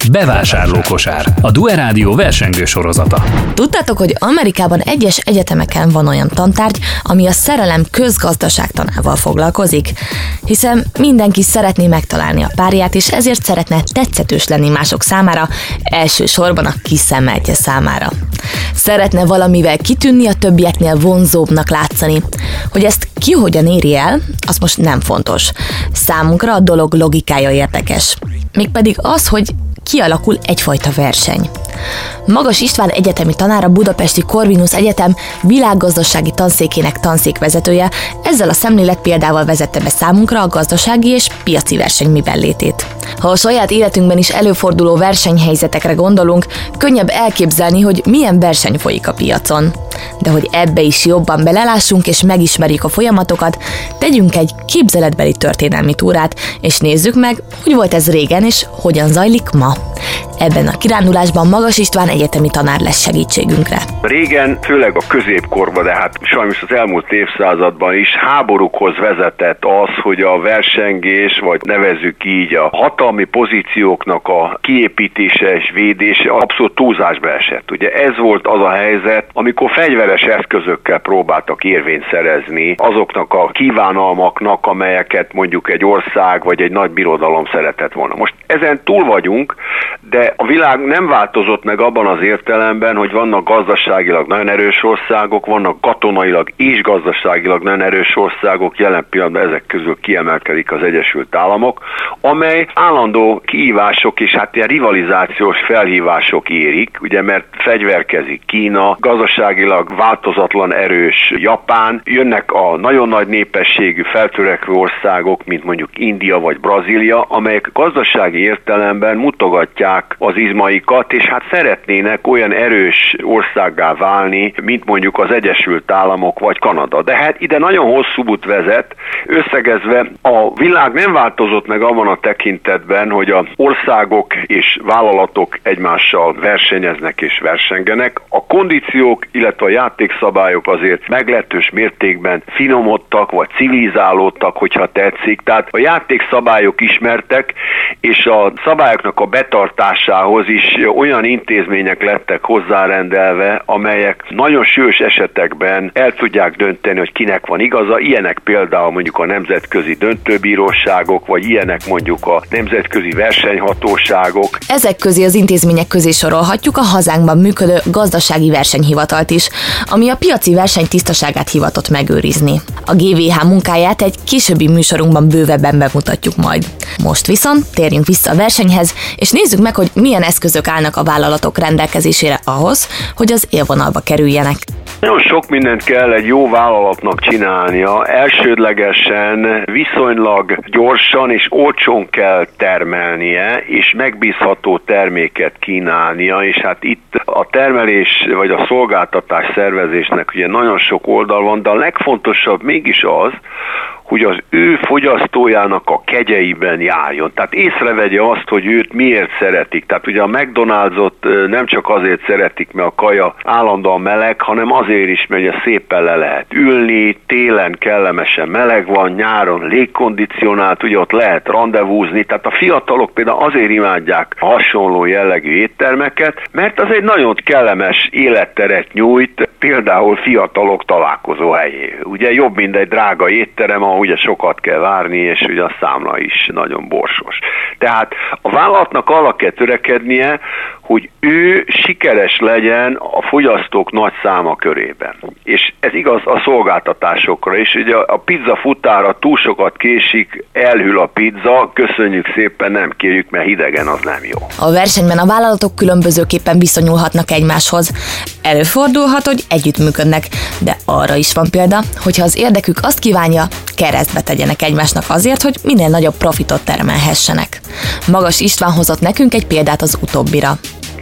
Bevásárlókosár, a Due Rádió versengő sorozata. Tudtátok, hogy Amerikában egyes egyetemeken van olyan tantárgy, ami a szerelem közgazdaságtanával foglalkozik? Hiszen mindenki szeretné megtalálni a párját, és ezért szeretne tetszetős lenni mások számára, elsősorban a kiszemeltje számára. Szeretne valamivel kitűnni, a többieknél vonzóbbnak látszani. Hogy ezt ki hogyan éri el, az most nem fontos. Számunkra a dolog logikája érdekes. Mégpedig az, hogy kialakul egyfajta verseny. Magas István egyetemi tanár, a Budapesti Corvinus Egyetem világgazdasági tanszékének tanszékvezetője ezzel a szemlélet példával vezette be számunkra a gazdasági és piaci verseny mibenlétét. Ha a saját életünkben is előforduló versenyhelyzetekre gondolunk, könnyebb elképzelni, hogy milyen verseny folyik a piacon. De hogy ebbe is jobban belelássunk és megismerjük a folyamatokat, tegyünk egy képzeletbeli történelmi túrát, és nézzük meg, hogy volt ez régen és hogyan zajlik ma. Ebben a kirándulásban Magas István egyetemi tanár lesz segítségünkre. Régen, főleg a középkorban, de hát sajnos az elmúlt évszázadban is háborúkhoz vezetett az, hogy a versengés, vagy nevezzük így a hatalmi pozícióknak a kiépítése és védése abszolút túlzásba esett. Ugye ez volt az a helyzet, amikor fegyveres eszközökkel próbáltak érvényt szerezni azoknak a kívánalmaknak, amelyeket mondjuk egy ország vagy egy nagy birodalom szeretett volna. Most ezen túl vagyunk, de a világ nem változott meg abban az értelemben, hogy vannak gazdaságilag nagyon erős országok, vannak katonailag és gazdaságilag nagyon erős országok, jelen pillanatban ezek közül kiemelkedik az Egyesült Államok, amely állandó kihívások és hát ilyen rivalizációs felhívások érik, ugye mert fegyverkezik Kína, gazdaságilag változatlan erős Japán, jönnek a nagyon nagy népességű feltörekvő országok, mint mondjuk India vagy Brazília, amelyek gazdasági értelemben mutogatják az izmaikat, és hát szeretnének olyan erős országgá válni, mint mondjuk az Egyesült Államok vagy Kanada. De hát ide nagyon hosszú út vezet, összegezve a világ nem változott meg abban a tekintetben, hogy az országok és vállalatok egymással versenyeznek és versengenek. A kondíciók, illetve a játékszabályok azért meglehetős mértékben finomodtak, vagy civilizálódtak, hogyha tetszik. Tehát a játékszabályok ismertek, és a szabályoknak a betartásához is olyan intézmények lettek hozzárendelve, amelyek nagyon sűrűs esetekben el tudják dönteni, hogy kinek van igaza. Ilyenek például mondjuk a nemzetközi döntőbíróságok, vagy ilyenek mondjuk a nemzetközi versenyhatóságok. Ezek közé az intézmények közé sorolhatjuk a hazánkban működő gazdasági versenyhivatalt is, ami a piaci verseny tisztaságát hivatott megőrizni. A GVH munkáját egy későbbi műsorunkban bővebben bemutatjuk majd. Most viszont térjünk vissza a versenyhez, és nézzük meg, hogy milyen eszközök állnak a vállalatok rendelkezésére ahhoz, hogy az élvonalba kerüljenek. Nagyon sok mindent kell egy jó vállalatnak csinálnia. Elsődlegesen viszonylag gyorsan és olcsón kell termelnie, és megbízható terméket kínálnia, és hát itt a termelés vagy a szolgáltatás szervezésnek ugye nagyon sok oldal van, de a legfontosabb mégis az, hogy az ő fogyasztójának a kegyeiben járjon. Tehát észrevegye azt, hogy őt miért szeretik. Tehát ugye a McDonald's-ot nem csak azért szeretik, mert a kaja állandóan meleg, hanem azért is, mert szépen le lehet ülni, télen kellemesen meleg van, nyáron légkondicionált, ugye ott lehet randevúzni. Tehát a fiatalok például azért imádják a hasonló jellegű éttermeket, mert az egy nagyon kellemes életteret nyújt, például fiatalok találkozó helyé. Ugye jobb, mint egy drága étterem, ahol ugye sokat kell várni, és ugye a számla is nagyon borsos. Tehát a vállalatnak arra kell törekednie, hogy ő sikeres legyen a fogyasztók nagy száma körében. És ez igaz a szolgáltatásokra is. Ugye a pizza futára túl sokat késik, elhűl a pizza, köszönjük szépen, nem kérjük, mert hidegen az nem jó. A versenyben a vállalatok különbözőképpen viszonyulhatnak egymáshoz. Előfordulhat, hogy együttműködnek, de arra is van példa, hogyha az érdekük azt kívánja, keresztbe tegyenek egymásnak azért, hogy minél nagyobb profitot termelhessenek. Magas István hozott nekünk egy példát az utóbbira.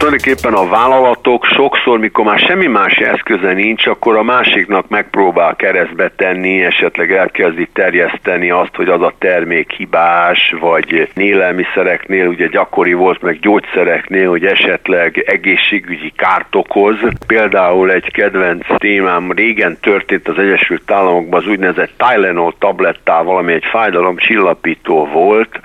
tulajdonképpen a vállalatok sokszor, mikor már semmi más eszköze nincs, akkor a másiknak megpróbál keresztbe tenni, esetleg elkezdi terjeszteni azt, hogy az a termék hibás, vagy élelmiszereknél ugye gyakori volt, meg gyógyszereknél, hogy esetleg egészségügyi kárt okoz. Például egy kedvenc témám régen történt az Egyesült Államokban az úgynevezett Tylenol tablettával, ami egy fájdalomcsillapító volt,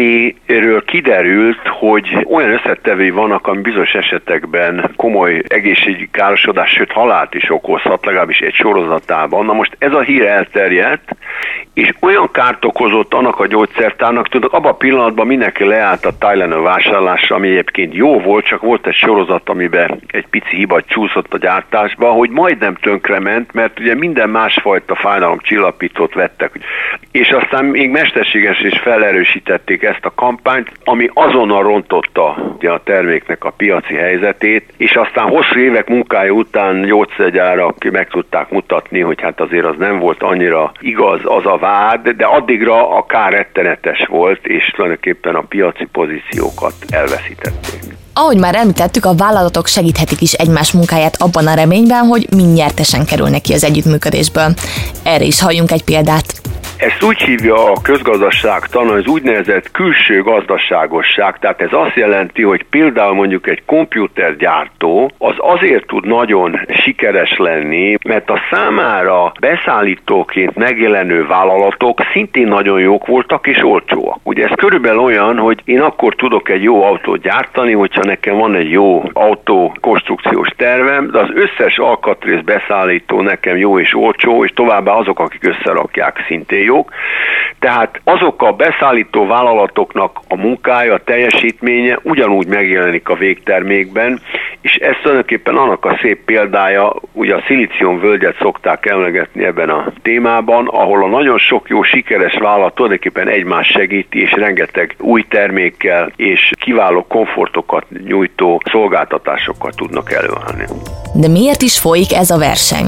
amiről kiderült, hogy olyan összetevői vannak, ami bizonyos esetekben komoly egészségügyi károsodás, sőt halált is okozhat, legalábbis egy sorozatában. Na most ez a hír elterjedt, és olyan kárt okozott annak a gyógyszertárnak, tudod, abban a pillanatban mindenki leállt a Tylenol vásárlásra, ami egyébként jó volt, csak volt egy sorozat, amiben egy pici hiba csúszott a gyártásba, hogy majdnem tönkrement, mert ugye minden másfajta fájdalomcsillapítót vettek. És aztán még mesterségesen is felerősítették ezt a kampányt, ami azonnal rontotta ugye a terméknek a piaci helyzetét, és aztán hosszú évek munkája után gyógyszergyárak meg tudták mutatni, hogy hát azért az nem volt annyira igaz az a vád, de addigra a kár rettenetes volt, és tulajdonképpen a piaci pozíciókat elveszítették. Ahogy már említettük, a vállalatok segíthetik is egymás munkáját abban a reményben, hogy mind nyertesen kerülnek ki az együttműködésből. Erre is halljunk egy példát. Ezt úgy hívja a közgazdaságtan, az úgynevezett külső gazdaságosság, tehát ez azt jelenti, hogy például mondjuk egy komputergyártó az azért tud nagyon sikeres lenni, mert a számára beszállítóként megjelenő vállalatok szintén nagyon jók voltak és olcsóak. Ugye ez körülbelül olyan, hogy én akkor tudok egy jó autót gyártani, hogyha nekem van egy jó autó konstrukciós tervem, de az összes alkatrész beszállító nekem jó és olcsó, és továbbá azok, akik összerakják, szintén jók. Tehát azok a beszállító vállalatoknak a munkája, a teljesítménye ugyanúgy megjelenik a végtermékben, és ez tulajdonképpen annak a szép példája, ugye a szilíciumvölgyet szokták emlegetni ebben a témában, ahol a nagyon sok jó sikeres vállalat tulajdonképpen egymást segíti, és rengeteg új termékkel és kiváló komfortokat nyújtó szolgáltatásokkal tudnak előállni. De miért is folyik ez a verseny?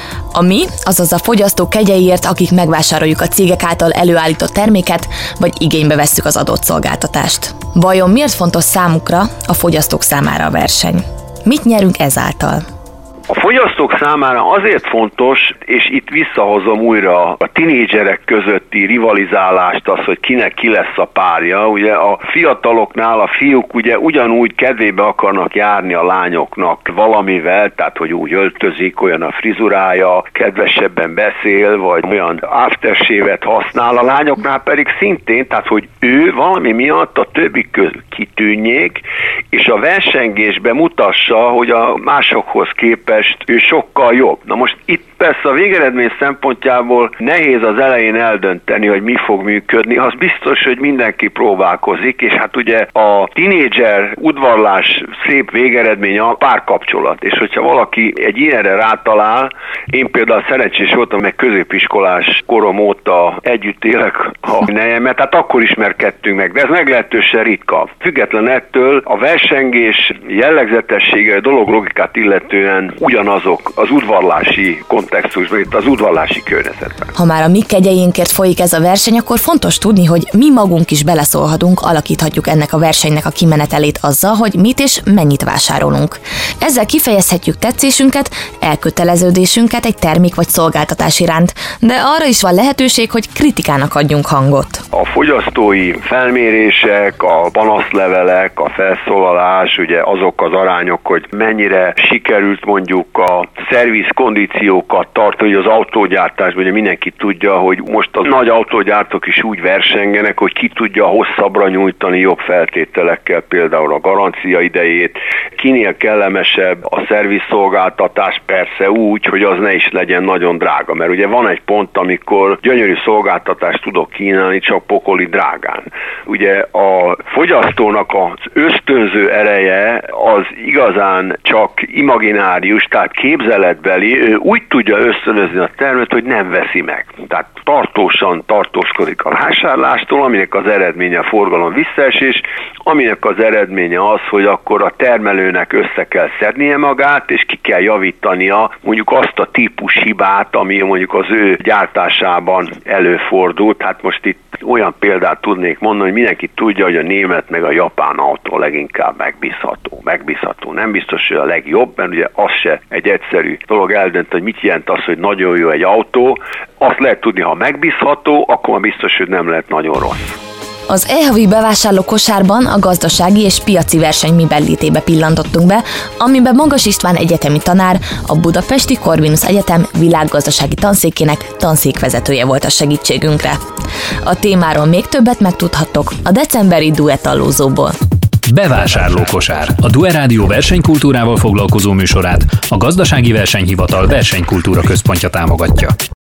A mi, azaz a fogyasztók kegyeiért, akik megvásároljuk a cégek által előállított terméket, vagy igénybe vesszük az adott szolgáltatást. Vajon miért fontos számukra, a fogyasztók számára a verseny? Mit nyerünk ezáltal? A fogyasztók számára azért fontos, és itt visszahozom újra a tinédzserek közötti rivalizálást, az, hogy kinek ki lesz a párja. Ugye a fiataloknál a fiúk ugye ugyanúgy kedvébe akarnak járni a lányoknak valamivel, tehát hogy úgy öltözik, olyan a frizurája, kedvesebben beszél, vagy olyan aftershave-et használ, a lányoknál pedig szintén, tehát hogy ő valami miatt a többik közül kitűnjék, és a versengésbe mutassa, hogy a másokhoz képest ő sokkal jobb. Na most itt persze a végeredmény szempontjából nehéz az elején eldönteni, hogy mi fog működni. Az biztos, hogy mindenki próbálkozik, és hát ugye a tinédzser udvarlás szép végeredménye a párkapcsolat. És hogyha valaki egy ilyenre rátalál, én például szerencsés voltam, meg középiskolás korom óta együtt élek a nejemet, tehát akkor ismerkedtünk meg, de ez meglehetősen ritka. Független ettől a versengés jellegzetessége, a dolog logikát illetően ugyanazok az udvarlási kontextusban, itt az udvarlási környezetben. Ha már a mi kegyeinkért folyik ez a verseny, akkor fontos tudni, hogy mi magunk is beleszólhatunk, alakíthatjuk ennek a versenynek a kimenetelét azzal, hogy mit és mennyit vásárolunk. Ezzel kifejezhetjük tetszésünket, elköteleződésünket egy termék vagy szolgáltatás iránt, de arra is van lehetőség, hogy kritikának adjunk hangot. A fogyasztói felmérések, a panaszlevelek, a felszólalás, ugye azok az arányok, hogy mennyire sikerült mondjuk a szervizkondíciókat tartani, hogy az autógyártásban ugye mindenki tudja, hogy most a nagy autógyártók is úgy versengenek, hogy ki tudja hosszabbra nyújtani jobb feltételekkel, például a garancia idejét, kinél kellemesebb a szervizszolgáltatás, persze úgy, hogy az ne is legyen nagyon drága, mert ugye van egy pont, amikor gyönyörű szolgáltatást tudok kínálni, csak pokoli drágán. Ugye a fogyasztónak az ösztönző ereje az igazán csak imaginárius, tehát képzeletbeli, ő úgy tudja ösztönözni a terméket, hogy nem veszi meg. Tehát tartósan tartózkodik a vásárlástól, aminek az eredménye a forgalom visszaesés, aminek az eredménye az, hogy akkor a termelőnek össze kell szednie magát, és ki kell javítania mondjuk azt a típus hibát, ami mondjuk az ő gyártásában előfordult. Hát most itt olyan példát tudnék mondani, hogy mindenki tudja, hogy a német meg a japán autó leginkább megbízható megbízható. Nem biztos, hogy a legjobb, mert ugye az se egy egyszerű dolog eldönteni, hogy mit jelent az, hogy nagyon jó egy autó. Azt lehet tudni, ha megbízható, akkor már biztos, hogy nem lehet nagyon rossz. Az e-havi bevásárló kosárban a gazdasági és piaci verseny mibenlétébe pillantottunk be, amiben Magas István egyetemi tanár, a Budapesti Corvinus Egyetem világgazdasági tanszékének tanszékvezetője volt a segítségünkre. A témáról még többet megtudhattok a decemberi duettallózóból. Bevásárlókosár. A Due Rádió versenykultúrával foglalkozó műsorát a Gazdasági Versenyhivatal Versenykultúra Központja támogatja.